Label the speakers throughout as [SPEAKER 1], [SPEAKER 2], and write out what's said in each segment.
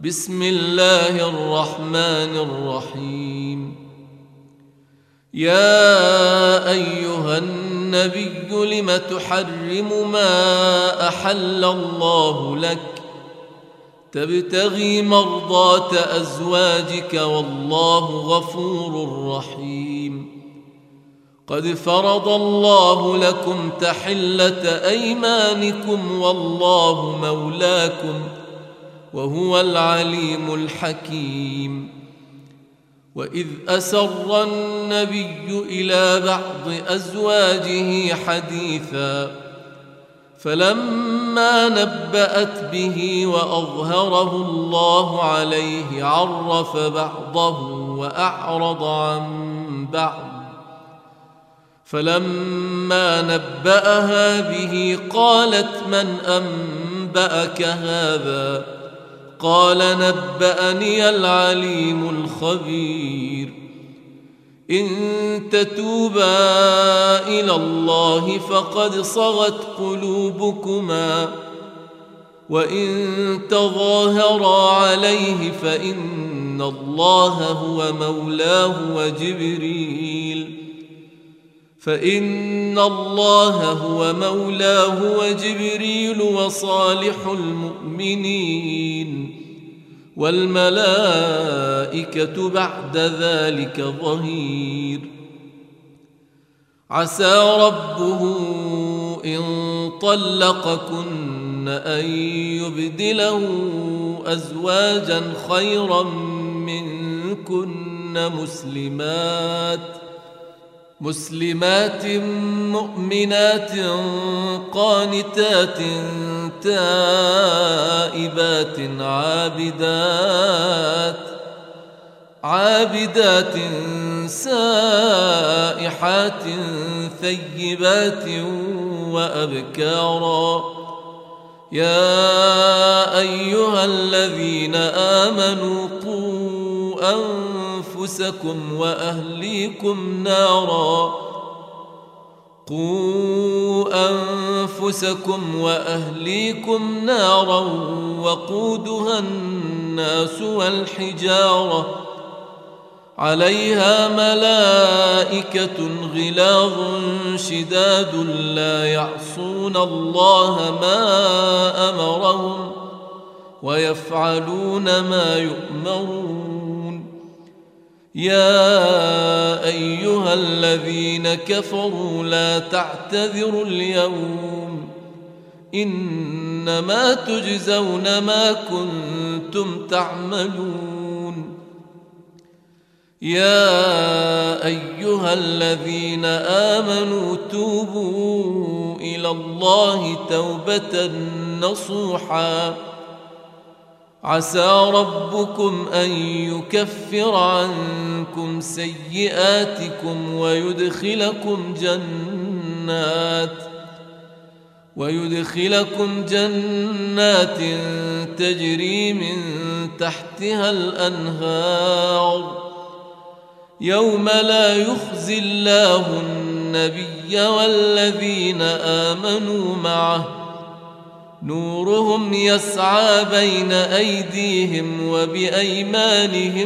[SPEAKER 1] بسم الله الرحمن الرحيم. يا أيها النبي لم تحرم ما أحل الله لك تبتغي مرضات أزواجك والله غفور رحيم. قد فرض الله لكم تحلة أيمانكم والله مولاكم وهو العليم الحكيم. وإذ أسر النبي إلى بعض أزواجه حديثا فلما نبأت به وأظهره الله عليه عرف بعضه وأعرض عن بعض. فلما نبأها به قالت من أنبأك هذا؟ قال نبأني العليم الخبير. إن تتوبا إلى الله فقد صغت قلوبكما وإن تظاهرا عليه فإن الله هو مولاه وجبريل وصالح المؤمنين والملائكة بعد ذلك ظهير. عسى ربه إن طلقكن أن يبدله أزواجا خيرا منكن مسلمات مؤمنات قانتات تائبات عابدات سائحات ثيبات وأبكارا. يا أيها الذين آمنوا قوا أنفسكم وأهليكم نارا وقودها الناس والحجارة عليها ملائكة غلاظ شداد لا يعصون الله ما أمرهم ويفعلون ما يؤمرون. يا أيها الذين كفروا لا تعتذروا اليوم إنما تجزون ما كنتم تعملون. يا أيها الذين آمنوا توبوا إلى الله توبة نصوحا عسى ربكم أن يكفر عنكم سيئاتكم ويدخلكم جنات تجري من تحتها الأنهار يوم لا يخزي الله النبي والذين آمنوا معه نورهم يسعى بين أيديهم وبأيمانهم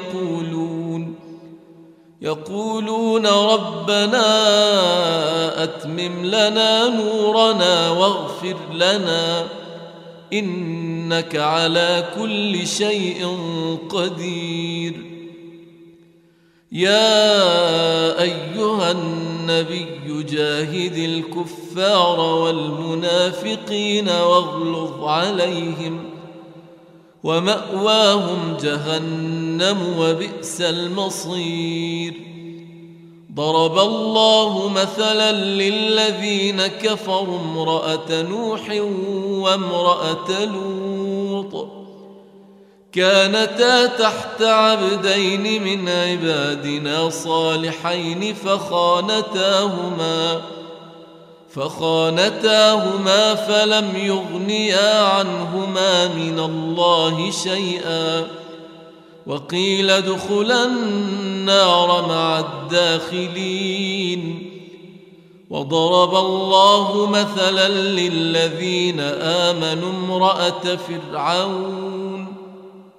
[SPEAKER 1] يقولون ربنا أتمم لنا نورنا واغفر لنا إنك على كل شيء قدير. يا أيها النبي جاهد الكفار والمنافقين واغلظ عليهم ومأواهم جهنم وبئس المصير. ضرب الله مثلا للذين كفروا امرأة نوح وامرأة لوط كانتا تحت عبدين من عبادنا صالحين فخانتاهما فلم يغنيا عنهما من الله شيئا وقيل ادخلا النار مع الداخلين. وضرب الله مثلا للذين آمنوا امرأة فرعون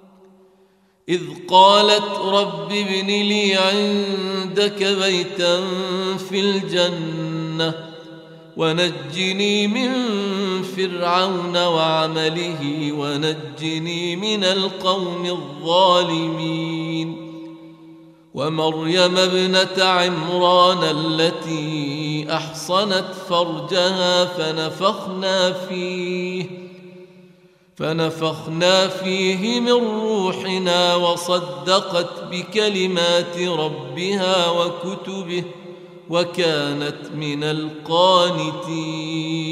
[SPEAKER 1] إذ قالت رب ابن لي عندك بيتا في الجنة ونجني من فرعون وعمله ونجني من القوم الظالمين ومريم ابنة عمران التي أحصنت فرجها فنفخنا فيه من روحنا وصدقت بكلمات ربها وكتبه وكانت من القانتين